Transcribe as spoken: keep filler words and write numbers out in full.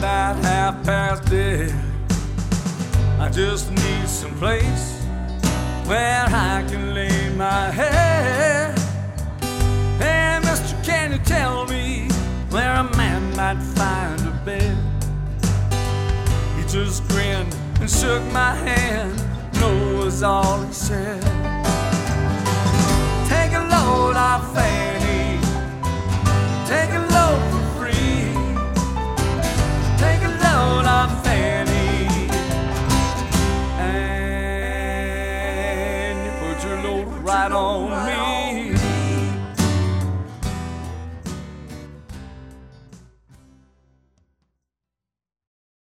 about half past dead. I just need some place where I can lay my head. Hey, mister, can you tell me where a man might find a bed? He just grinned and shook my hand. No was all he said. Take a load off faith.